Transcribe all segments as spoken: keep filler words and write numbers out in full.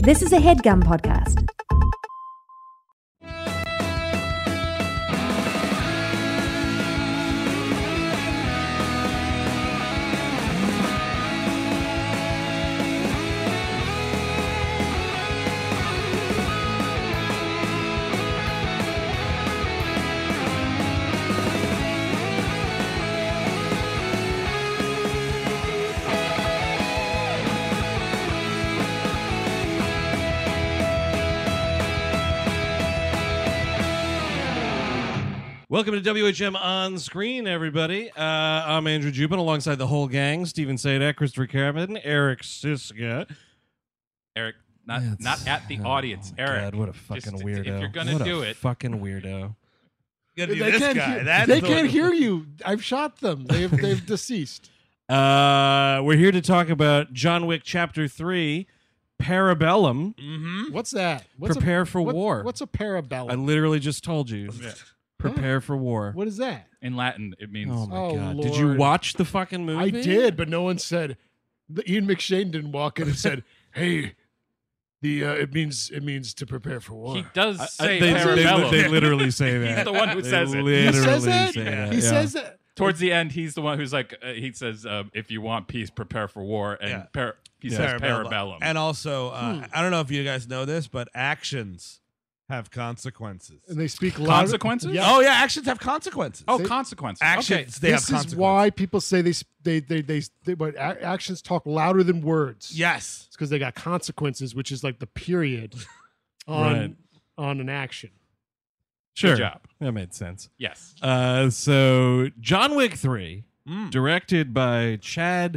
This is a HeadGum podcast. Welcome to W H M On Screen, everybody. Uh, I'm Andrew Jupin, alongside the whole gang: Stephen Sadak, Christopher Kevin, Eric Siska. Eric, not That's- not at the oh audience. my Eric, God, what a fucking just- weirdo! If you're gonna What a do it, fucking weirdo. You gotta do They this can't, guy. hear, That's they the can't one. hear you. I've shot them. They've they've deceased. Uh, we're here to talk about John Wick Chapter Three, Parabellum. Mhm. What's that? What's Prepare a, for what- war. What's a parabellum? I literally just told you. Prepare for war. what is that? in Latin, it means Oh my Oh, God! Did you Lord. watch the fucking movie? I did, but no one said. The, Ian McShane didn't walk in and said, "Hey, the uh, it means it means to prepare for war." he does I- say they, parabellum. they, they literally say that. He's the one who They says it. Literally he says that. say that. He yeah. says that. Towards the end, he's the one who's like, uh, he says, uh, "If you want peace, prepare for war," and Yeah. par- he Yeah. says parabellum. And also, uh, Hmm. I don't know if you guys know this, but actions have consequences. And they speak loud. Consequences? Yeah. Oh yeah, actions have consequences. oh, they- consequences. actions Okay. they this have is consequences. why people say they s- they they they, they but a- actions talk louder than words. Yes. It's because they got consequences, which is like the period on Right. on an action. Sure. Good job. That made sense. Yes. Uh, so John Wick three, Mm. directed by Chad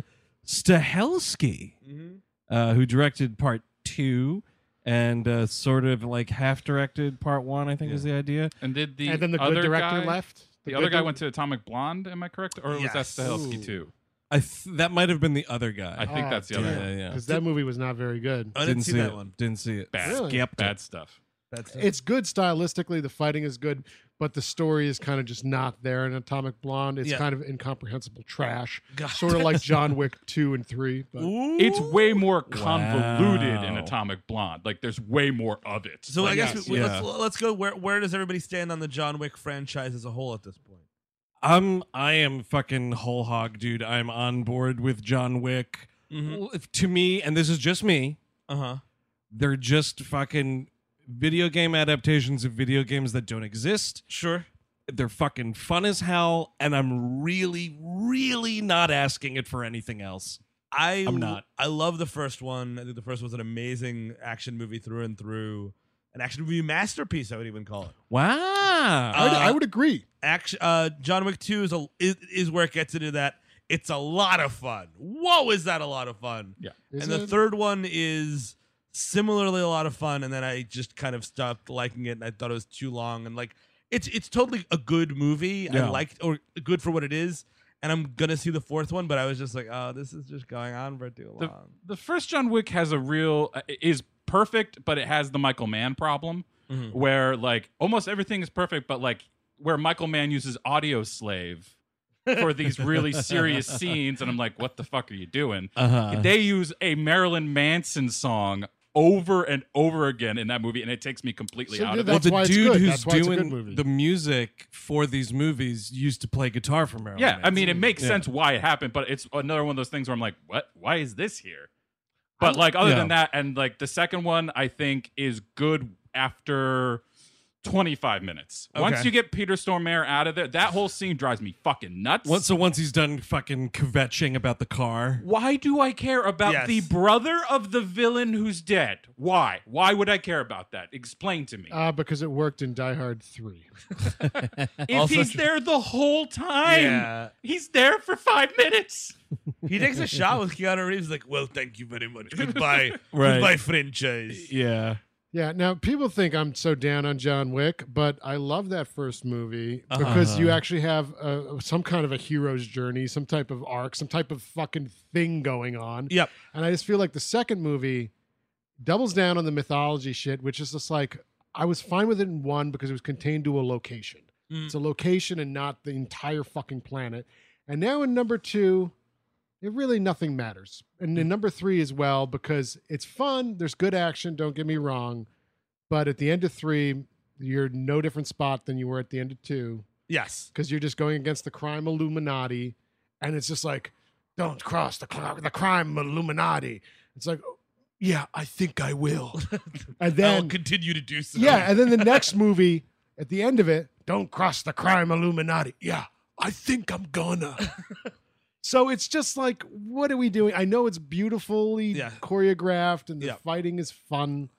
Stahelski, Mhm. uh, who directed part two and uh, sort of like half directed part one, I think is the idea. And did the and then the other good director guy, left. The, good other guy di- went to Atomic Blonde. Am I correct, or was that Yes. Stahelski Ooh. too? I th- that might have been the other guy. I think Oh, that's the other yeah, guy. yeah. because that movie was not very good. I didn't, see, that it. one. Didn't see it. Bad, Really? Skipped bad it. stuff. That's It's good stylistically. The fighting is good, but the story is kind of just not there in Atomic Blonde. It's Yeah. kind of incomprehensible trash, God. sort of like John Wick two and three. But Ooh. It's way more convoluted in Wow. Atomic Blonde. Like there's way more of it. So like, I guess yes, we, yeah. let's let's go. Where where does everybody stand on the John Wick franchise as a whole at this point? I'm I am fucking whole hog, dude. I'm on board with John Wick. Mhm. Well, if- To me, and this is just me, Uh huh. they're just fucking video game adaptations of video games that don't exist. Sure. They're fucking fun as hell, and I'm really, really not asking it for anything else. I I'm not. I love the first one. I think the first was an amazing action movie through and through. An action movie masterpiece, I would even call it. Wow. I, would, I would agree. Action. Uh, John Wick Two is a is, is where it gets into that. It's a lot of fun. Whoa, is that a lot of fun? Yeah. Is and the it? third one is similarly a lot of fun, and then I just kind of stopped liking it, and I thought it was too long. And like, it's it's totally a good movie. Yeah. I liked or good for what it is. And I'm gonna see the fourth one, but I was just like, oh, this is just going on for too the, long. the first John Wick has a real uh, is perfect, but it has the Michael Mann problem, Mhm. where like almost everything is perfect, but like where Michael Mann uses Audio Slave for these really serious scenes, and I'm like, what the fuck are you doing? Uh-huh. They use a Marilyn Manson song over and over again in that movie, and it takes me completely So out did of that- it. That's the why it's dude good. who's That's why it's a good doing movie. the music for these movies used to play guitar for Marilyn Yeah, I mean, it Manson. makes Yeah. sense why it happened, but it's another one of those things where I'm like, what? Why is this here? But like, other yeah. than that, and like the second one, I think is good after twenty-five minutes. Once Okay. you get Peter Stormare out of there, that whole scene drives me fucking nuts. Once, so once he's done fucking kvetching about the car. Why do I care about Yes. the brother of the villain who's dead? Why? Why would I care about that? Explain to me. Uh, because it worked in Die Hard three. if also he's true. there the whole time, Yeah. he's there for five minutes. He takes a shot with Keanu Reeves, like, well, thank you very much. Goodbye. Right. Goodbye, franchise. Yeah. Yeah, now people think I'm so down on John Wick, but I love that first movie because Uh-huh. you actually have uh some kind of a hero's journey, some type of arc, some type of fucking thing going on. Yep. And I just feel like the second movie doubles down on the mythology shit, which is just like I was fine with it in one because it was contained to a location. Mm. It's a location and not the entire fucking planet. And now in number two, it really nothing matters. And in number three as well, because it's fun. There's good action. Don't get me wrong. But at the end of three, you're no different spot than you were at the end of two. Yes. Because you're just going against the crime Illuminati. And it's just like, don't cross the, cl- the crime Illuminati. It's like, oh, yeah, I think I will. And then I'll continue to do so. yeah, and then the next movie, at the end of it, don't cross the crime Illuminati. Yeah, I think I'm gonna. So it's just like, what are we doing? I know it's beautifully Yeah. choreographed and the Yeah. fighting is fun,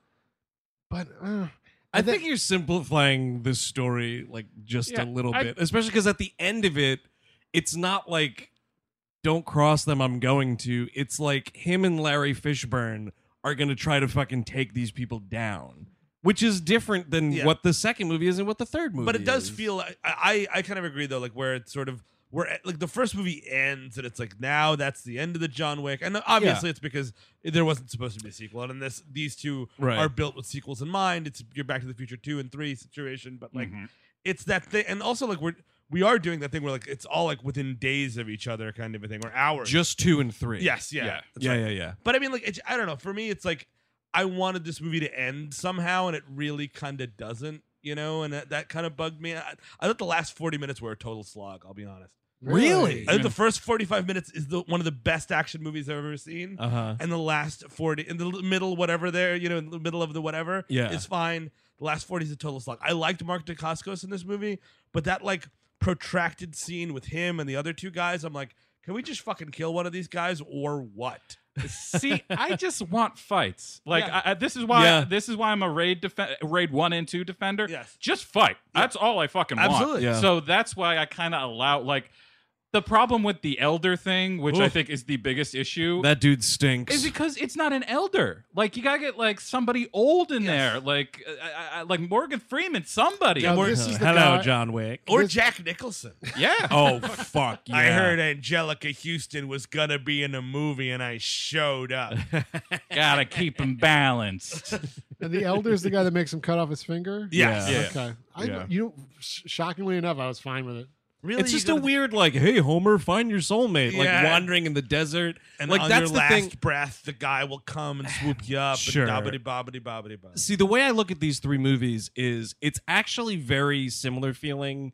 but uh, I and then- think you're simplifying this story like just Yeah, a little I- bit, especially because at the end of it, it's not like don't cross them, I'm going to. It's like him and Larry Fishburne are going to try to fucking take these people down, which is different than Yeah. what the second movie is and what the third movie But it does is. feel like, I, I I kind of agree though, like where it's sort of where like the first movie ends and it's like now that's the end of the John Wick, and obviously it's because there wasn't supposed to be a sequel, and in this these two Right. are built with sequels in mind. It's your Back to the Future two and three situation, but like Mhm. it's that thing, and also like we're we are doing that thing where like it's all like within days of each other kind of a thing, or hours. just two and three. yes, yeah, Yeah. that's Yeah, right. yeah, yeah. But I mean, like, it's, I don't know. For me, it's like I wanted this movie to end somehow, and it really kind of doesn't, you know. And that, that kind of bugged me. I, I thought the last forty minutes were a total slog. I'll be honest. Really? I think the first forty-five minutes is the one of the best action movies I've ever seen. Uh huh. And the last forty, in the l- middle, whatever there, you know, in the middle of the whatever, Yeah. is fine. The last forty is a total slog. I liked Mark Dacascos in this movie, but that like protracted scene with him and the other two guys, I'm like, can we just fucking kill one of these guys or what? See, I just want fights. Like Yeah. I, I- this is why Yeah. this is why I'm a raid defen- raid one and two defender. Yes. Just fight. That's all I fucking want. Absolutely. Yeah. So that's why I kind of allow like the problem with the elder thing, which I Oof. think is the biggest issue. That dude stinks. is because it's not an elder. Like you gotta get like somebody old in Yes. there, like uh, I, I, like Morgan Freeman, somebody. Yeah, Yeah. this is the Hello, guy- John Wick. Or This- Jack Nicholson. Oh fuck! Yeah. I heard Angelica Houston was gonna be in a movie, and I showed up. Gotta keep him balanced. And the elder's the guy that makes him cut off his finger. Yes. Yeah. Okay. I, Yeah. You know, sh- shockingly enough, I was fine with it. Really, It's You just a gotta- weird, like, hey, Homer, find your soulmate. Like Yeah. wandering in the desert. And like on that's your the last thing. breath, the guy will come and swoop you up. Sure. And bobbity bobbity bobbity bobbity. See, the way I look at these three movies is it's actually very similar feeling.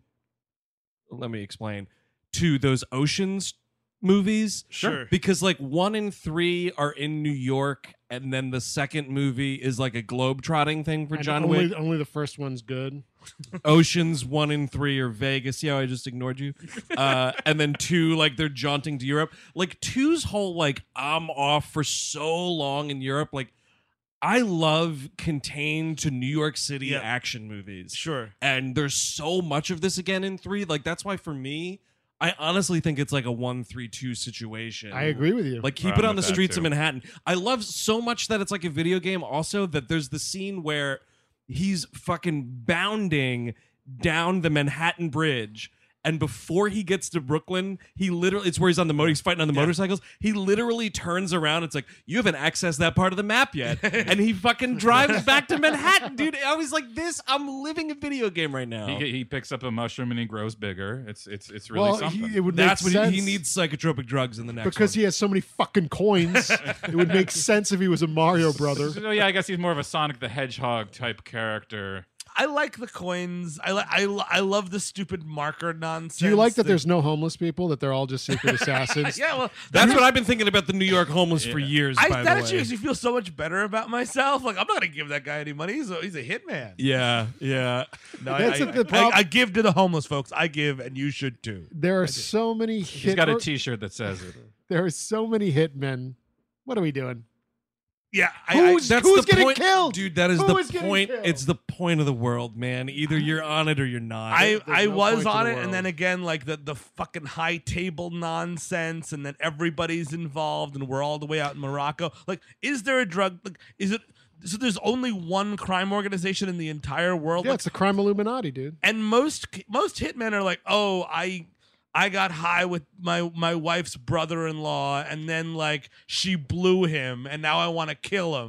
Let me explain to those Oceans movies. Sure. Because like one and three are in New York, and then the second movie is like a globe-trotting thing for And John only, Wick. only the first one's good. Oceans one and three are Vegas. See how I just ignored you? Uh, and then two, like they're jaunting to Europe. Like two's whole like I'm off for so long in Europe. Like I love contained to New York City Yeah. action movies. Sure. And there's so much of this again in three. Like that's why for me, I honestly think it's like a one three two situation. I agree with you. Like keep I'm it on the with that, streets too. of Manhattan. I love so much that it's like a video game. Also, that there's the scene where he's fucking bounding down the Manhattan Bridge, and before he gets to Brooklyn, he literally it's where he's on the motor, he's fighting on the Yeah. motorcycles. He literally turns around. It's like you haven't accessed that part of the map yet, and he fucking drives back to Manhattan, dude. I was like, this. I'm living a video game right now. He, he picks up a mushroom and he grows bigger. It's it's it's really well, something. he, it would That's make what sense he, he needs psychotropic drugs in the next because one. he has so many fucking coins. It would make sense if he was a Mario brother. So, yeah, I guess he's more of a Sonic the Hedgehog type character. I like the coins. I like. I, lo- I love the stupid marker nonsense. Do you like that there's no homeless people? That they're all just secret assassins? Yeah, well, That's what I've been thinking about the New York homeless for Yeah. years. I, by that the actually way. makes me feel so much better about myself. Like I'm not gonna give that guy any money. He's a, he's a hitman. Yeah, yeah. No, That's I, the I, prob- I, I give to the homeless folks. I give, and you should too. There are so many hit. He's got a T-shirt that says it. there are so many hitmen. What are we doing? Yeah, I, Who's- I, That's Who's the getting point, killed? dude. That is Who the is getting point. killed? It's the point of the world, man. Either you're on it or you're not. I, There's I no was point to on the it, and then world. again, like the, the fucking high table nonsense, and then everybody's involved, and we're all the way out in Morocco. Like, is there a drug? Like, is it? So there's only one crime organization in the entire world. Yeah, Like, it's the crime Illuminati, dude. and most most hitmen are like, oh, I I got high with my my wife's brother-in-law, and then like she blew him, and now I want to kill him.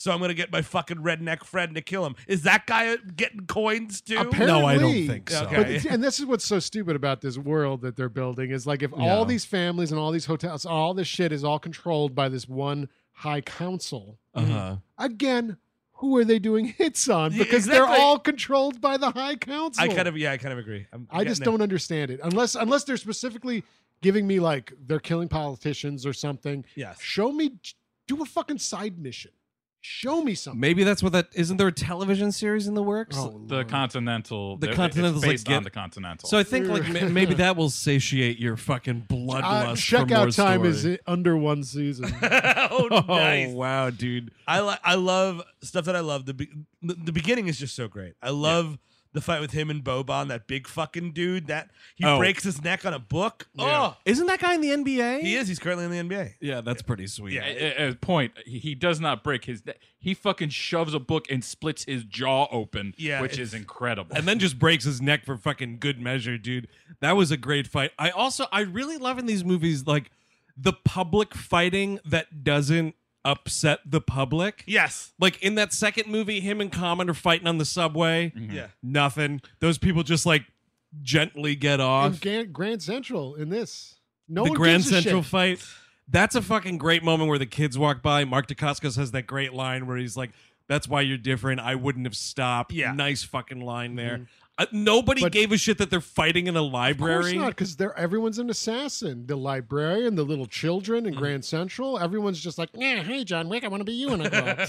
so I'm gonna get my fucking redneck friend to kill him. Is that guy getting coins too? Apparently, No, I don't think so. Okay. But it's- and this is what's so stupid about this world that they're building is like if all Yeah. these families and all these hotels, all this shit is all controlled by this one high council. Uh-huh. Again, who are they doing hits on? Yeah, Because they're exactly. all controlled by the high council. I kind of yeah, I kind of agree. I'm I just getting don't understand it unless unless they're specifically giving me like they're killing politicians or something. it. Yes. Show me, do a fucking side mission. Show me something. Maybe that's what that isn't there a television series in the works? Oh, The Lord. Continental. The it- Continental's it's like based get- on the Continental. So I think like ma- maybe that will satiate your fucking bloodlust. Uh, for more checkout time is story. under one season. oh, Oh nice. wow, dude! I like. I love stuff that I love. The, be- the the beginning is just so great. I love the fight with him and Boban, that big fucking dude. That he Oh. breaks his neck on a book. Yeah. Oh, Isn't that guy in the N B A? he is. He's currently in the N B A. Yeah, that's pretty sweet. Yeah. At at a point, he he does not break his neck. He fucking shoves a book and splits his jaw open, Yeah, which it's- is incredible. And then just breaks his neck for fucking good measure, dude. That was a great fight. I also I really love in these movies like the public fighting that doesn't upset the public. Yes. Like in that second movie, him and Common are fighting on the subway. Yeah. Nothing. Those people just like gently get off. And Grand, Grand Central in this. No the one Grand gives a Central shit. fight. That's a fucking great moment where the kids walk by. Mark Dacascos has that great line where he's like, "That's why you're different. I wouldn't have stopped." Yeah. Nice fucking line there. Uh, nobody But- gave a shit that they're fighting in a Of course library. not, because they're everyone's an assassin. The librarian, the little children in Grand Central, everyone's just like, yeah, hey John Wick, I want to be you when I grow up.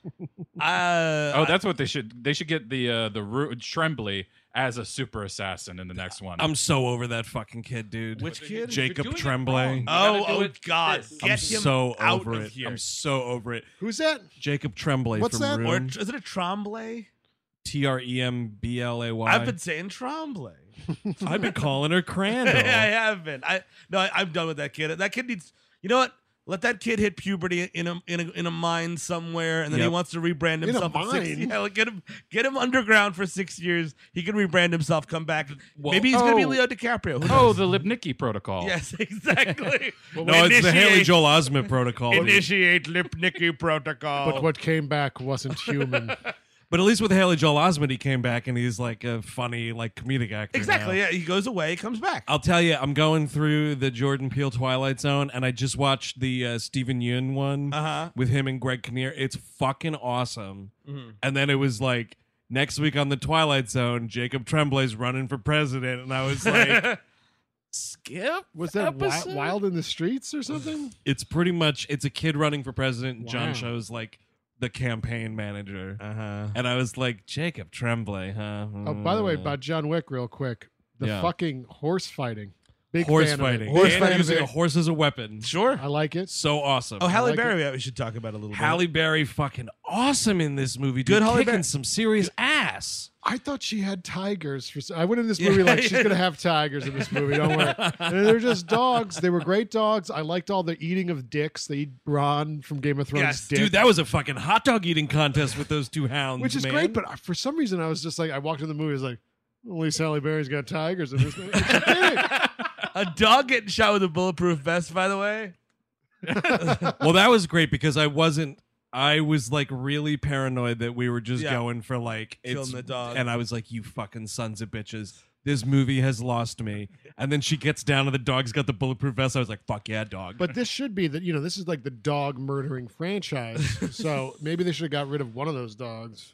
Uh, oh, that's what they should. They should get the uh, the Ru- Tremblay as a super assassin in the next one. I'm so over that fucking kid, dude. Which kid? Jacob You're doing it Tremblay. wrong. You Oh, gotta do oh it God! this. Get I'm him so out over of it. here. I'm so over it. Who's that? Jacob Tremblay What's from that? Or Room. tr- is it a Tremblay? T R E M B L A Y. I've been saying Tremblay. I've been calling her Crandall. I have been. I no, I, I'm done with that kid. That kid needs. You know what? Let that kid hit puberty in a in a, in a mine somewhere, and then he Yep. wants to rebrand In a himself. in six, mine? yeah, like get him get him underground for six years. He can rebrand himself, come back. Well- Maybe he's gonna be Oh. Leo DiCaprio. Who oh, knows? the Lipnicki Protocol. yes, exactly. No, it's the Haley Joel Osment protocol. Initiate Lipnicki protocol. But what came back wasn't human. But at least with Haley Joel Osment, he came back and he's like a funny, like comedic actor. exactly. now. Yeah, he goes away, comes back. I'll tell you, I'm going through the Jordan Peele Twilight Zone, and I just watched the uh, Stephen Yeun one Uh huh. with him and Greg Kinnear. It's fucking awesome. Mhm. And then it was like next week on the Twilight Zone, Jacob Tremblay's running for president, and I was like, skip. Was that wi- episode? Wild in the Streets or something? It's pretty much it's a kid running for president. And John Wow. Cho's like the campaign manager, Uh huh. and I was like, Jacob Tremblay, huh? Oh, by the way, Mm. about John Wick, real quick. The Yeah. fucking horse fighting. Big horse fan of it. fighting, Horse and fan of using it. a horse as a weapon. Sure. I like it. So awesome. Oh, Halle like Berry. yeah, we should talk about a little Halle Berry fucking awesome in this movie. Dude, Good Halle kicking Berry. some serious ass. I thought she had tigers. For s- I went in this Yeah, movie like she's yeah. gonna have tigers in this movie. Don't worry. And they're just dogs. They were great dogs. I liked all the eating of dicks. They eat Ron from Game of Thrones. Yes, dick, Dude, that was a fucking hot dog eating contest with those two hounds, which is man. great. But I- for some reason, I was just like, I walked in the movie. I was like, at least Halle Berry's got tigers in this movie. And she did it. A dog getting shot with a bulletproof vest, by the way. Well, that was great because I wasn't. I was like really paranoid that we were just Yeah. going for like Killing it's the dog. and I was like, "You fucking sons of bitches! This movie has lost me." And then she gets down and the dog's got the bulletproof vest. I was like, "Fuck yeah, dog!" But this should be that you know this is like the dog murdering franchise. So maybe they should have got rid of one of those dogs.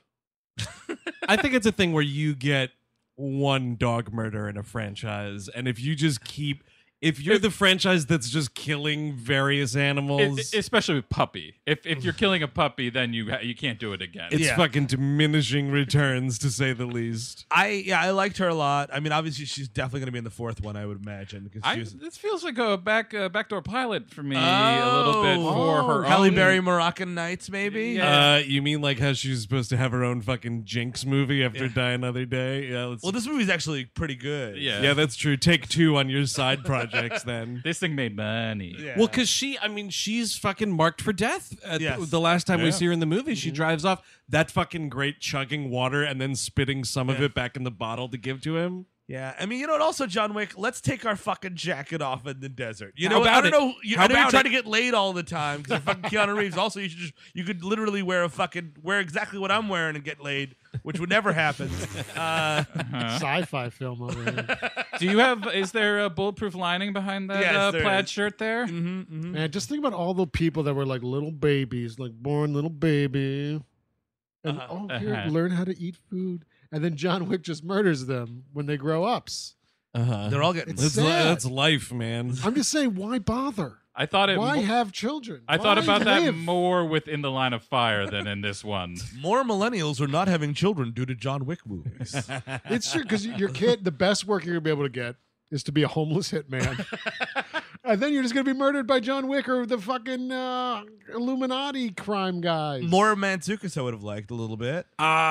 I think it's a thing where you get one dog murder in a franchise, and if you just keep, if you're the franchise that's just killing various animals, It- especially with puppy. If if you're killing a puppy, then you ha- you can't do it again. it's Yeah. fucking diminishing returns, to say the least. I yeah, I liked her a lot. I mean, obviously, she's definitely going to be in the fourth one, I would imagine, because I, she was this feels like a back uh, backdoor pilot for me a little bit Oh. for her Halle own. Berry Moroccan Nights, maybe. Yeah. Uh, you mean like how she's supposed to have her own fucking Jinx movie after Yeah. Die Another Day? Yeah, let's, Well, this movie's actually pretty good. Yeah. yeah, that's true. Take two on your side projects then. This thing made money. Yeah. Well, because she, I mean, she's fucking marked for death. At Yes. the, the last time we Yeah. see her in the movie, she drives off that fucking great chugging water and then spitting some of Yeah. it back in the bottle to give to him. Yeah, I mean, you know what? Also, John Wick, let's take our fucking jacket off in the desert. You How know, about I don't it? know. You, How I know you're about trying it? to get laid all the time because you're fucking Keanu Reeves. Also, you should just you could literally wear a fucking wear exactly what I'm wearing and get laid, which would never happen. Uh, Sci-fi film over here. Do you have? Is there a bulletproof lining behind that Yes, uh, there plaid is. shirt there? mhm, mhm. Man, just think about all the people that were like little babies, like born little baby. And Uh-huh. oh, here, Uh-huh. learn how to eat food. And then John Wick just murders them when they grow ups. Uh-huh. They're all getting. It's That's, sad. li- that's life, man. I'm just saying, why bother? I thought it. Why mo- have children? I thought Why about that live? more within the Line of Fire than in this one. More millennials are not having children due to John Wick movies. It's true, because your kid, the best work you're going to be able to get is to be a homeless hitman. And then you're just going to be murdered by John Wick or the fucking uh, Illuminati crime guys. More Mantzoukas I would have liked a little bit.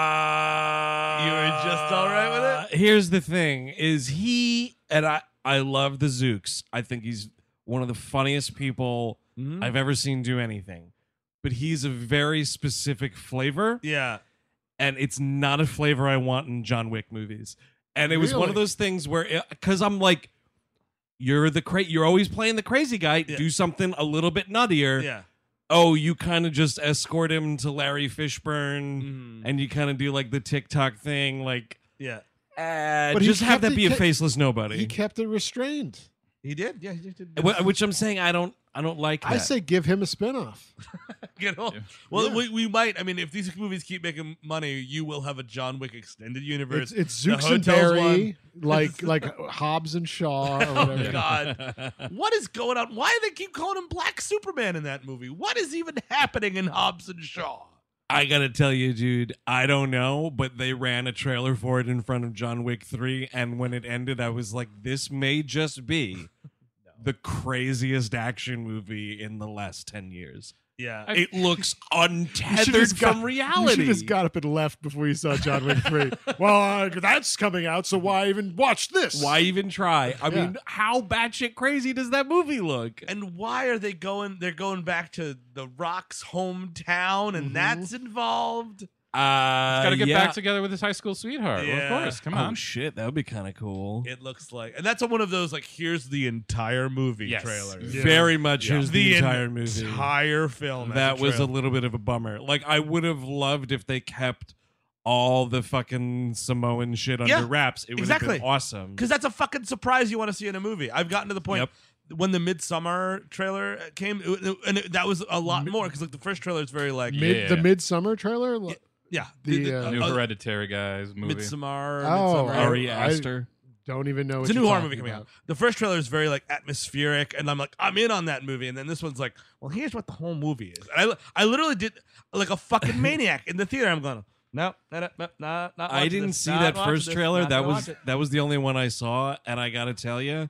Uh, You were just all right with it? Here's the thing, is he, and I, I love the Zooks. I think he's one of the funniest people Mhm. I've ever seen do anything. But he's a very specific flavor, Yeah. and it's not a flavor I want in John Wick movies. And it was one of Really? those things where, because I'm like, you're the cra- you're always playing the crazy guy. Yeah. Do something a little bit nuttier. Yeah. Oh, you kind of just escort him to Larry Fishburne, Mhm. and you kind of do like the TikTok thing, like Yeah. uh, But he just have kept that it- be a kept- faceless He nobody. kept it restrained. He did. Yeah. He did. Wh- Which I'm saying, I don't, I don't like. I that. say give him a spinoff. Get on. Yeah. Well, Yeah. we, we might. I mean, if these movies keep making money, you will have a John Wick extended universe. It's, it's The Zooks and Hotels Barry, like like Hobbs and Shaw or Oh whatever. God! What is going on? Why do they keep calling him Black Superman in that movie? What is even happening in Hobbs and Shaw? I gotta tell you, dude, I don't know, but they ran a trailer for it in front of John Wick three, and when it ended, I was like, this may just be the craziest action movie in the last ten years. Yeah. It looks You should've untethered just got- from You reality. should just got up and left before you saw John Wick three. Well, uh, that's coming out, so why even watch this? Why even try? I Yeah. mean, how batshit crazy does that movie look? and why are they going? They're going back to the Rock's hometown, and Mhm. that's involved. Uh, Got to get yeah. back together with his high school sweetheart. Well, of Yeah. course. Come Oh on. shit, that would be kind of cool. It looks like, and that's one of those like, here's the entire movie Yes. trailers. Yeah. Very much Yeah. is the, The entire movie. Entire film. as That was a trailer. little bit of a bummer. Like, I would have loved if they kept all the fucking Samoan shit under Yeah, wraps. It would exactly. have been awesome. because that's a fucking surprise you want to see in a movie. I've gotten to the point Yep. when the Midsummer trailer came, it- and it, that was a lot more because like the first trailer is very like Mid, Yeah. The Midsummer trailer? Yeah. yeah The, uh, New uh, Hereditary guys movie. Midsummer. Oh, Midsummer. Ari I- Aster. Don't even know. It's what a new you're horror talking movie coming about. out. The first trailer is very like atmospheric, and I'm like, I'm in on that movie. And then this one's like, well, here's what the whole movie is. And I, I literally did like a fucking maniac in the theater. I'm going, no, no, no, no, not I watching didn't this, see not that watching first this, trailer. not That gonna was watch it. that was the only one I saw, and I gotta tell you,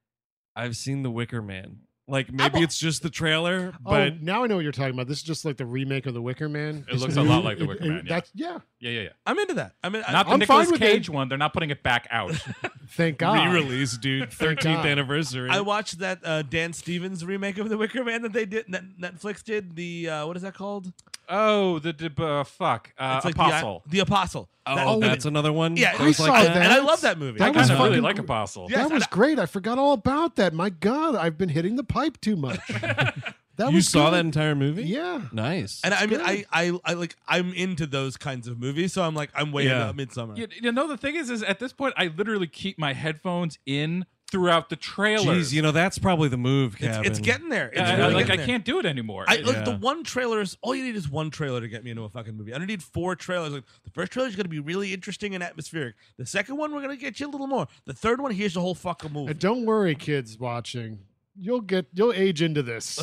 I've seen The Wicker Man. Like, maybe I'm- it's just the trailer, Oh, but now I know what you're talking about. This is just like the remake of The Wicker Man. It It's looks a new. lot like The It- Wicker it- Man, yeah. That's yeah. Yeah, yeah, yeah. I'm into that. I mean, I, Not the I'm fine Nicolas with Cage it. one. They're not putting it back out. Thank God. re-release, dude. thirteenth God. anniversary. I watched that uh, Dan Stevens remake of The Wicker Man that they did. That Netflix did. The uh, what is that called? Oh, the the, uh, fuck uh, It's like Apostle. The, the Apostle. oh, That- that's another one. Yeah, That I was saw like that. and I love that movie. That I was kind of really fucking like gr- Apostle. Yeah. Yes, that was and I- great. I forgot all about that. My God, I've been hitting the pipe too much. That You was saw good. that entire movie? Yeah. Nice. And I mean, good. I, I, I like, I'm into those kinds of movies, so I'm like, I'm way Yeah. into Midsummer. You, you know, the thing is, is at this point, I literally keep my headphones in throughout the trailers. Jeez, you know that's probably the move, It's, Kevin. it's getting there. It's Yeah, I- really like I getting there. can't do it anymore. I It- like the Yeah. one trailer is all you need is one trailer to get me into a fucking movie. I don't need four trailers. Like the first trailer is going to be really interesting and atmospheric. The second one we're going to get you a little more. The third one here's the whole fucking movie. And don't worry, kids watching. You'll get you'll age into this.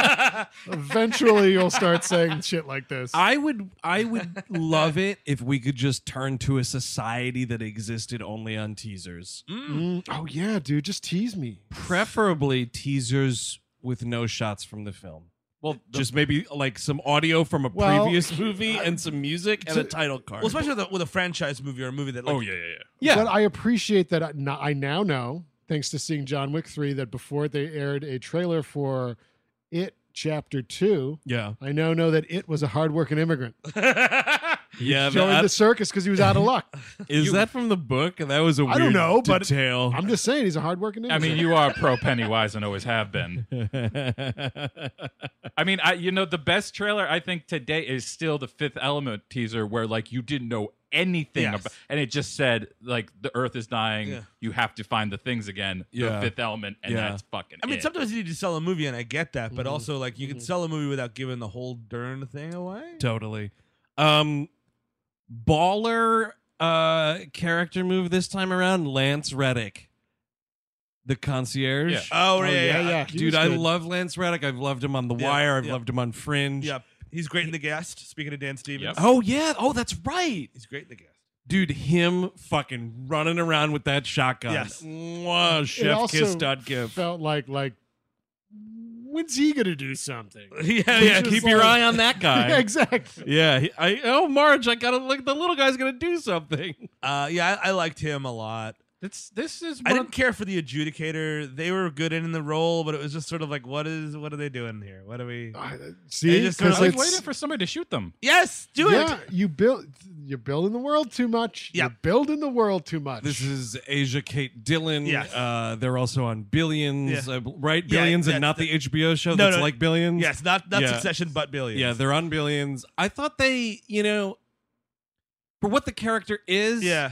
Eventually, you'll start saying shit like this. I would I would love it if we could just turn to a society that existed only on teasers. Mm, oh yeah, dude, just tease me. Preferably teasers with no shots from the film. well, the- Just maybe like some audio from a Well, previous movie and some music and so- a title card. Well, especially with a, with a franchise movie or a movie that like oh yeah, yeah, yeah. yeah. But I appreciate that I, no- I now know, thanks to seeing John Wick three, that before they aired a trailer for It Chapter two, yeah. I now know that It was a hardworking immigrant. Yeah, joined that- the circus because he was out of luck. is that from the book? That was a weird I don't know, but detail. I'm just saying he's a hardworking nigga. I mean, you are pro Pennywise and always have been. I mean, I you know the best trailer I think today is still the Fifth Element teaser, where like you didn't know anything Yes. about, and it just said like the Earth is dying. Yeah. You have to find the things again. Yeah. The Fifth Element, and Yeah. that's fucking. I mean, it. sometimes you need to sell a movie, and I get that, but also like you can sell a movie without giving the whole darn thing away. Totally. Um, baller uh, character move this time around. Lance Reddick, the concierge. Yeah. Oh, Oh, yeah, yeah, yeah, yeah. He Dude, was I good. love Lance Reddick. I've loved him on The Yeah, Wire. I've yeah. loved him on Fringe. Yep. He's great in The Guest. Speaking of Dan Stevens, Yep. Oh yeah. Oh, that's right. he's great in The Guest. Dude, him fucking running around with that shotgun. Yes. Mwah, It chef also kiss dot gif. felt like like when's he gonna do something? yeah, Yeah, yeah. just keep your like- eye on that guy. Yeah, exactly. Yeah, he, I oh Marge, I gotta look. The little guy's gonna do something. Uh, yeah, I, I liked him a lot. This this is I one didn't care for the adjudicator. They were good in the role, but it was just sort of like, what is, what are they doing here? What are we? Uh, See, They just sort of because I was like, it's waiting for somebody to shoot them. Yes, do yeah, it. you build you're building the world too much. Yep. You're building the world too much. This is Asia Kate Dillon. Yes. Uh, they're also on Billions, Yeah. uh, right? Yeah, Billions yeah, and not the- the H B O show No, that's no, like Billions. Yes, not not Yeah. Succession, but Billions. Yeah, they're on Billions. I thought they, you know, for what the character is, yeah,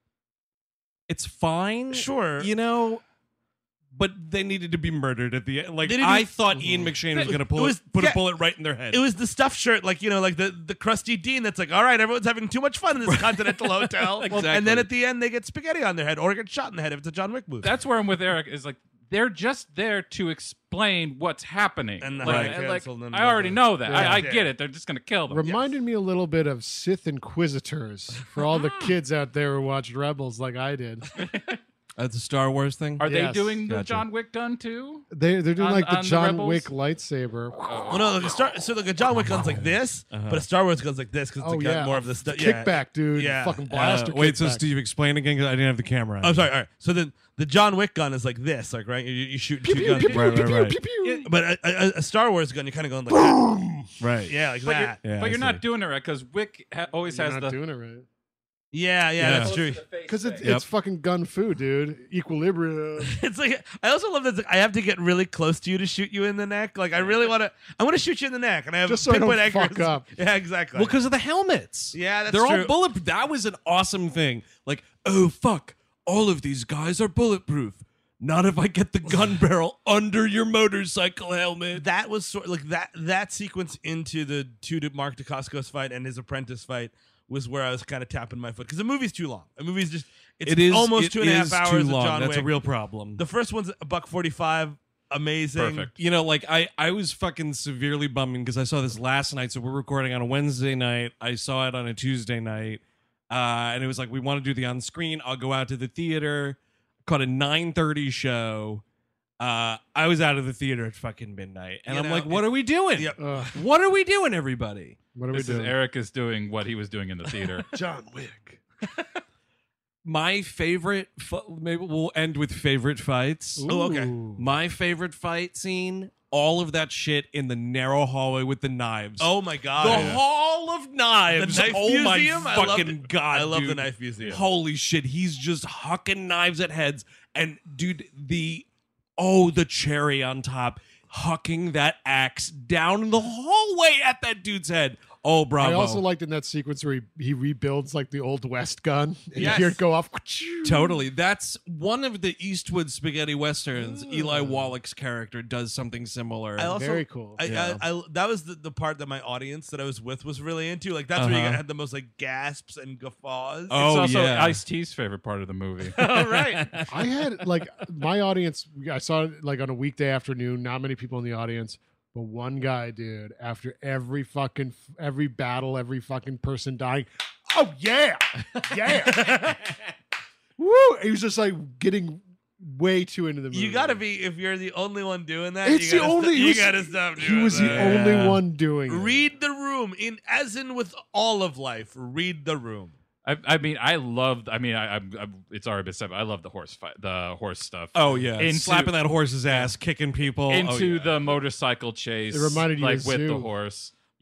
it's fine. sure. You know, but they needed to be murdered at the end. Like They didn't I even- thought Ian McShane was It going to pull was- it, put yeah. a bullet right in their head. It was the stuffed shirt, like, you know, like the, the crusty Dean that's like, all right, everyone's having too much fun in this Continental Hotel. Exactly. And then at the end, they get spaghetti on their head or get shot in the head if it's a John Wick movie. That's where I'm with Eric. Is like they're just there to explain what's happening. And the like, high and, like, canceled and I already the- know that. Yeah. I, I Yeah. get it. They're just gonna kill them. Reminded me a little bit of Sith Inquisitors for all the kids out there who watched Rebels like I did. That's a Star Wars thing. Are they Yes. doing the Gotcha. John Wick done too? They they're doing On- like the on the John Rebels? Wick lightsaber. Well, no, like a Star, so like a John Wick gun's like this, but a Star Wars gun's like this because it's Oh got yeah, more of the stuff. Yeah. kickback, dude. Yeah. Fucking Uh, blaster. wait, so kickback. Steve, explain again because I didn't have the camera. on. I'm sorry. All right. So the the John Wick gun is like this, like right. You, you shoot Pew, two pew, guns. pew, pew, Right, pew, right, pew, right. pew, pew. Yeah, but a, a, a Star Wars gun, you're kind of going like that. Right. Yeah, like But you're, that. Yeah, but I you're see. not doing it right because Wick ha- always You're has not the. doing it right. Yeah, yeah, Yeah. that's true. Because it's, Yep. it's fucking gun fu, dude. Equilibrium. It's like I also love that it's like, I have to get really close to you to shoot you in the neck. Like I really want to. I want to shoot you in the neck, and I have Just so I don't pinpoint fuck accuracy. up. Yeah, exactly. Well, because of the helmets. Yeah, that's They're true. all bulletproof. That was an awesome thing. Like, oh fuck, all of these guys are bulletproof. Not if I get the gun barrel under your motorcycle helmet. that was sort like that that sequence into the two to Mark DeCosco's fight and his apprentice fight was where I was kind of tapping my foot because the movie's too long. The movie's just it's It is almost it two and a half is hours too of long. John That's Wick. a real problem. The first one's a buck forty five, amazing. Perfect. You know, like I, I was fucking severely bumming because I saw this last night. So we're recording on a Wednesday night. I saw it on a Tuesday night, uh, and it was like we want to do the on screen. I'll go out to the theater. Caught a nine thirty show. Uh, I was out of the theater at fucking midnight, and You I'm know, like, "What are we doing? Yep. Ugh, What are we doing, everybody?" what are This we is doing? Eric is doing what he was doing in the theater. John Wick. My favorite. Fu- maybe we'll end with favorite fights. Oh, okay. Ooh. My favorite fight scene. All of that shit in the narrow hallway with the knives. Oh my god. The Hall of Knives. The knife oh museum? my I love fucking it. god! I love the dude. knife museum. Holy shit! He's just hucking knives at heads, and dude, the oh, the cherry on top, hucking that axe down the hallway at that dude's head. Oh, bravo! I also liked in that sequence where he, he rebuilds like the old West gun and Yes. you hear it go off. Totally. That's one of the Eastwood spaghetti westerns. Eli Wallach's character does something similar. I also, Very cool. I, Yeah. I, I, that was the, the part that my audience that I was with was really into. Like that's where you Uh-huh. had the most like gasps and guffaws. Oh, it's also yeah. Ice-T's favorite part of the movie. Oh, right. I had like my audience. I saw it like on a weekday afternoon. Not many people in the audience, but one guy, dude. After every fucking every battle, every fucking person dying. Oh yeah, yeah. Woo! He was just like getting way too into the movie. You gotta be if you're the only one doing that. It's you the gotta only. st- he you was- gotta stop doing He was the that. Yeah. only one doing it. Read the room in as in with all of life. Read the room. I, I mean, I loved. I mean, I, I, I it's already been said. But I love the horse fight, the horse stuff. oh yeah, Into- slapping that horse's ass, kicking people into oh, yeah. the motorcycle chase. It reminded you like of with the Zoo. horse.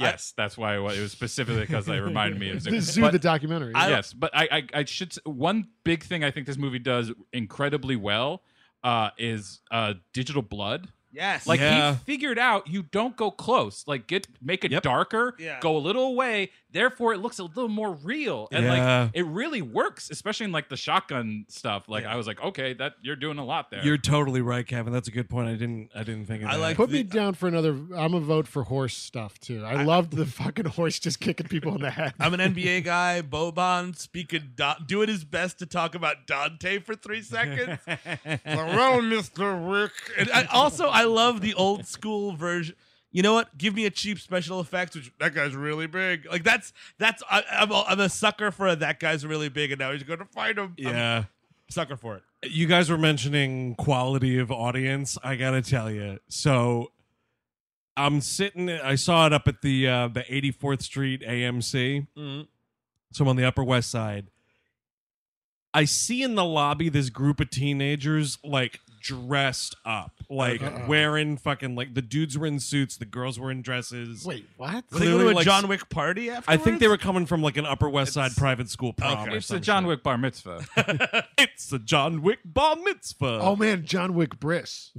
Yes, that's why it was, it was specifically because it reminded me of Zoo. The Zoo, But- the documentary. I- yes, but I, I, I should. s- One big thing I think this movie does incredibly well uh, is uh, digital blood. Yes. Like Yeah. he figured out, you don't go close. Like get make it Yep. darker. Yeah. Go a little away. Therefore, it looks a little more real, and Yeah. like it really works, especially in like the shotgun stuff. Like Yeah. I was like, okay, that you're doing a lot there. You're totally right, Kevin. That's a good point. I didn't. I didn't think of I that. like Put the- me down for another. I'm a vote for horse stuff too. I, loved the fucking horse just kicking people in the head. I'm an N B A guy. Boban speaking, da- doing his best to talk about Dante for three seconds. well, Mister Wick. And I, also, I love the old school version. You know what? Give me a cheap special effects, which that guy's really big. Like that's that's I, I'm, a, I'm a sucker for a, that guy's really big, and now he's going to fight him. I'm Yeah. a sucker for it. You guys were mentioning quality of audience. I gotta tell you. So I'm sitting. I saw it up at the uh, the eighty-fourth Street A M C. Mm-hmm. So I'm on the Upper West Side. I see in the lobby this group of teenagers like dressed up, like Uh-uh. wearing fucking like the dudes were in suits, the girls were in dresses. Wait, what? Were they going Clearly, to a like, John Wick party after? I think they were coming from like an Upper West Side It's- private school prom. Okay. or it's some the John shit. Wick bar mitzvah. It's a John Wick bar mitzvah. Oh man, John Wick Briss.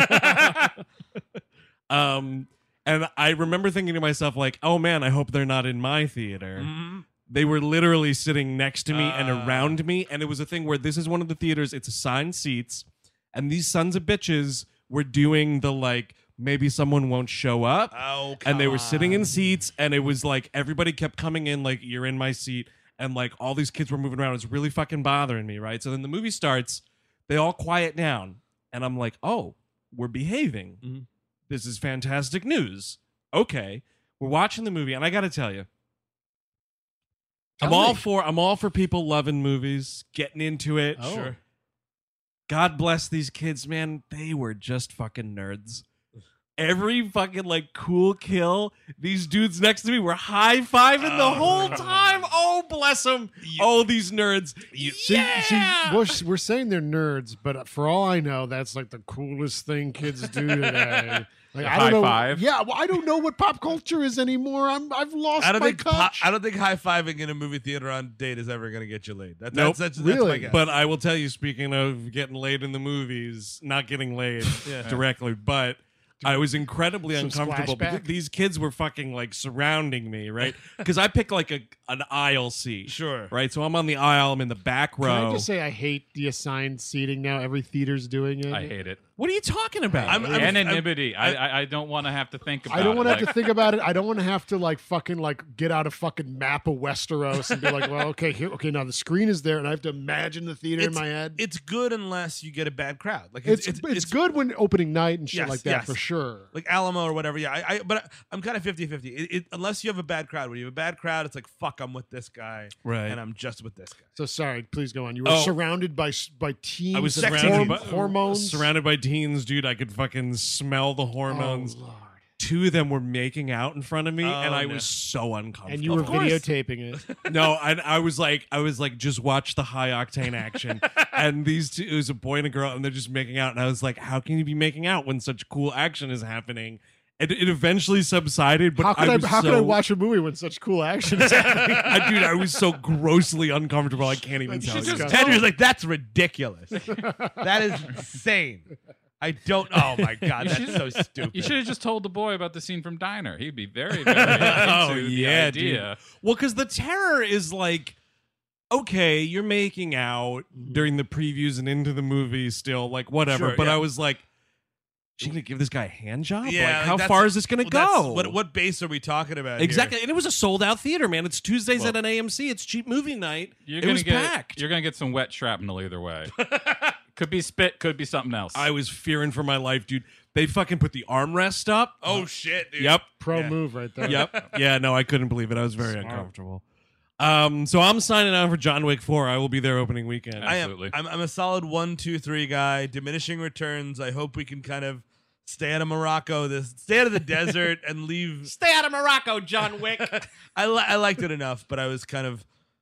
Um, and I remember thinking to myself, like, oh man, I hope they're not in my theater. Mhm. They were literally sitting next to me and Ah. around me. And it was a thing where this is one of the theaters, it's assigned seats. And these sons of bitches were doing the like, maybe someone won't show up. Oh, and they come were sitting in on. seats. And it was like, everybody kept coming in, like, you're in my seat. And like, all these kids were moving around. It was really fucking bothering me, right? So then the movie starts, they all quiet down. And I'm like, oh, we're behaving. Mhm. This is fantastic news. Okay. We're watching the movie, and I gotta tell you, I'm Tell all me. for I'm all for people loving movies, getting into it. Oh. Sure. God bless these kids, man. They were just fucking nerds. Every fucking like cool kill, these dudes next to me were high fiving the Oh. whole time. Oh, bless them. You- Oh, these nerds. You- See, yeah. see, we're, we're saying they're nerds, but for all I know, that's like the coolest thing kids do today. Like, The I don't high know. five? Yeah, well, I don't know what pop culture is anymore. I'm I've lost I don't my think hi- touch. I don't think high fiving in a movie theater on date is ever going to get you laid. That, Nope. that's, that's, that's Really? my guess. But I will tell you, speaking of getting laid in the movies, not getting laid Yeah. directly, but I was incredibly Some uncomfortable splashback? because these kids were fucking like surrounding me, right? Because I pick like a an aisle seat, Sure. right? So I'm on the aisle, I'm in the back Can row. I just say I hate the assigned seating now? Every theater's doing it. I hate it. What are you talking about? I'm- I'm- Anonymity. I, I I don't want to have to think about. I don't want it. to have to think about it. I don't want to have to like fucking like get out a fucking map of Westeros and be like, well, okay, here, okay, now the screen is there, and I have to imagine the theater in It's- my head. It's good unless you get a bad crowd. Like It's it's, good when opening night and shit Yes, like that yes. for sure. like Alamo or whatever. Yeah, I, I but I, I'm kind of fifty-fifty. It, it, unless you have a bad crowd. When you have a bad crowd, it's like fuck, I'm with this guy, Right. and I'm just with this guy. So sorry, please go on. You were Oh. surrounded by s- by teens. I was horm- surrounded by hormones. surrounded by teens, dude. I could fucking smell the hormones. Oh, Lord. Two of them were making out in front of me, Oh, and I no. was so uncomfortable. And you were Of course. videotaping it. No, I, I was like, I was like, just watch the high octane action. And these two, it was a boy and a girl, and they're just making out. And I was like, how can you be making out when such cool action is happening? And it eventually subsided, but How could I I, was how so, could I watch a movie when such cool action is happening? I, dude, I was so grossly uncomfortable. I can't even You tell should you. just- Andrew's like, that's ridiculous. That is insane. I don't. Oh my god, You that's should- so stupid. You should have just told the boy about the scene from Diner. He'd be very, very Oh, into yeah, the idea. Well, because the terror is like, okay, you're making out during the previews and into the movie still, like whatever. Sure, but yeah. I was like, she gonna give this guy a hand job? Yeah, like, like, how that's- far is this gonna Well, that's- go? What what base are we talking about? here? Exactly, and it was a sold out theater, man. It's Tuesdays Well- at an A M C. It's cheap movie night. You're it gonna was get packed. you're gonna get some wet shrapnel either way. Could be spit, could be something else. I was fearing for my life, dude. They fucking put the armrest up. Oh shit, dude. Yep. Pro Yeah. move right there. Yep. Yeah, no, I couldn't believe it. I was very Smart. uncomfortable. Um, so I'm signing on for John Wick four. I will be there opening weekend. I am. Absolutely. I'm, I'm a solid one, two, three guy. Diminishing returns. I hope we can kind of stay out of Morocco. This stay out of the desert and leave. Stay out of Morocco, John Wick. I li- I liked it enough, but I was kind of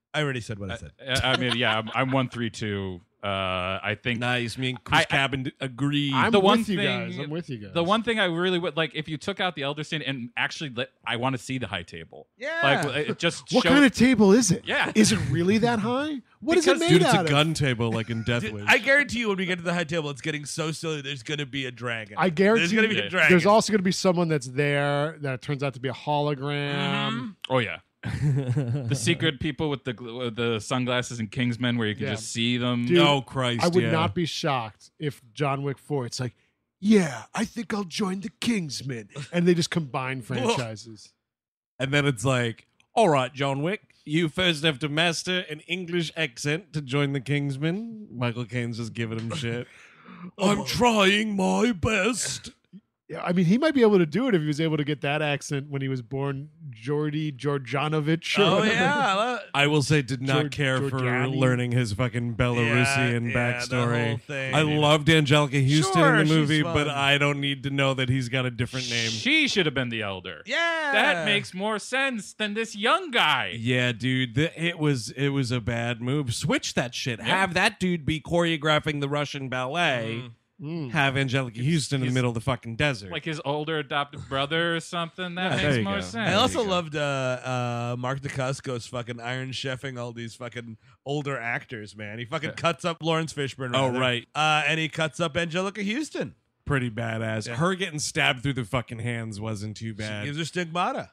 I already said what I said. I, I mean, yeah, I'm, I'm one three two. Uh, I think Nice. Me and Chris I- I- Cabin agree. I'm the with one you thing- guys. I'm with you guys. the one thing I really would like if you took out the elder stand and actually let, I want to see the high table. Yeah. Like it just What show- kind of table is it? Yeah. Is it really that high? What is it Because- made Dude, it's out a of? gun table like in Death Dude, Wish. I guarantee you when we get to the high table, it's getting so silly. There's going to be a dragon. I guarantee There's going to be Yeah. a dragon. There's also going to be someone that's there that turns out to be a hologram. Mhm. Oh yeah, the secret people with the gl- with the sunglasses and Kingsmen where you can Yeah. just see them. Dude, oh, Christ. I would yeah. not be shocked if John Wick four, it's like, yeah, I think I'll join the Kingsmen. And they just combine franchises. And then it's like, all right, John Wick, you first have to master an English accent to join the Kingsmen. Michael Caine's just giving him shit. I'm trying my best. Yeah, I mean, he might be able to do it if he was able to get that accent when he was born, Jordy Georgianovich. or Oh, whatever. yeah. I love it. I will say, did not Georg- care for Georgiani. learning his fucking Belarusian Yeah, yeah, backstory. the whole thing, I dude. loved Angelica Houston Sure, in the she's movie, fun. but I don't need to know that he's got a different name. She should have been the elder. Yeah. That makes more sense than this young guy. Yeah, dude, th- it was it was a bad move. Switch that shit. Have that dude be choreographing the Russian ballet. Mm. Mm. Have Angelica Houston in the he's- middle of the fucking desert. Like his older adopted brother or something. That Yeah, there makes you more go. sense. I also you go. loved uh, uh, Mark Dacascos fucking iron chefing all these fucking older actors, man. He fucking Yeah. cuts up Lawrence Fishburne. Oh, rather. right. Uh, and he cuts up Angelica Houston. Pretty badass. Yeah. Her getting stabbed through the fucking hands wasn't too She bad. gives her stigmata.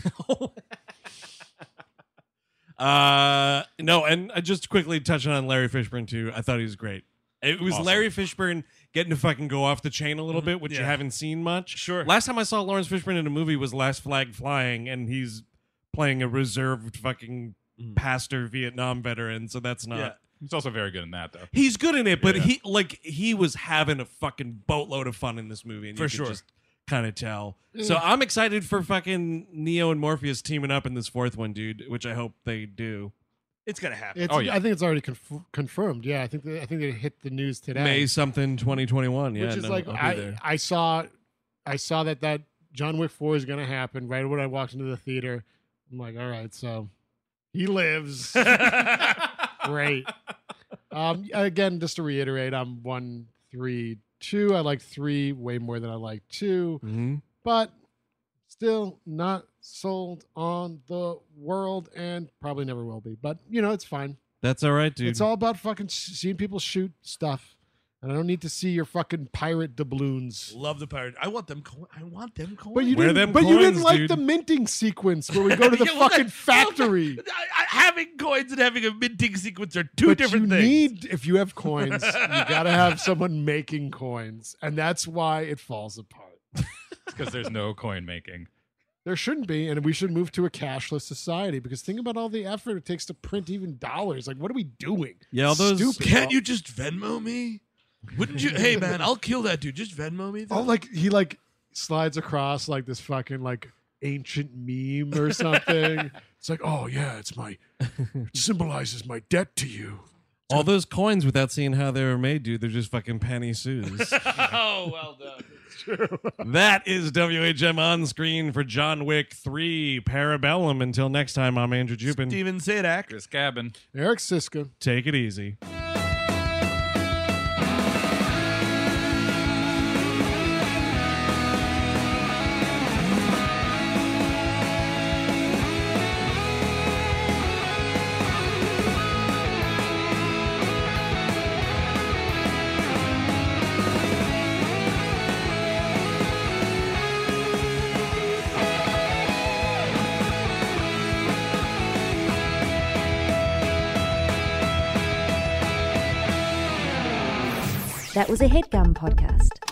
uh, no, and uh, just quickly touching on Larry Fishburne too. I thought he was great. It was Awesome. Larry Fishburne getting to fucking go off the chain a little bit, which you Yeah. haven't seen much. Sure. Last time I saw Lawrence Fishburne in a movie was Last Flag Flying, and he's playing a reserved fucking Mhm. pastor Vietnam veteran. So that's not. Yeah. He's also very good in that, though. He's good in it, but Yeah. he like he was having a fucking boatload of fun in this movie, and For you could sure. just kind of tell. So I'm excited for fucking Neo and Morpheus teaming up in this fourth one, dude. Which I hope they do. It's going to happen. It's, Oh, yeah. I think it's already conf- confirmed. Yeah, I think that, I think it hit the news today. May something twenty twenty-one. Yeah, which is no, like I'll be I, there. I saw I saw that that John Wick four is going to happen right when I walked into the theater. I'm like, all right, so he lives. Great. Um, again, just to reiterate, I'm one, three, two. I like three way more than I like two, Mhm. but still not sold on the world and probably never will be. But, you know, it's fine. That's all right, dude. It's all about fucking sh- seeing people shoot stuff. And I don't need to see your fucking pirate doubloons. Love the pirate. I want them. Co- I want them. Coins. But you Wear didn't. them But you didn't coins, like dude. the minting sequence where we go to the Yeah, well, fucking that- factory. well, I- I- having coins and having a minting sequence are two But different you things. need, if you have coins, you gotta have someone making coins, and that's why it falls apart. Because there's no coin making. There shouldn't be, and we should move to a cashless society. Because think about all the effort it takes to print even dollars. Like, what are we doing? Yeah, all those- Stupid. Can't you just Venmo me? Wouldn't you? Hey man, I'll kill that dude. Just Venmo me. Oh, like he like slides across like this fucking like ancient meme or something. It's like, oh yeah, it's my it symbolizes my debt to you. all those coins without seeing how they were made, dude. They're just fucking penny sous. oh, well done. That is W H M on screen for John Wick three Parabellum. Until next time, I'm Andrew Jupin. Steven Sadak. Chris Cabin. Eric Siska. Take it easy. That was a HeadGum podcast.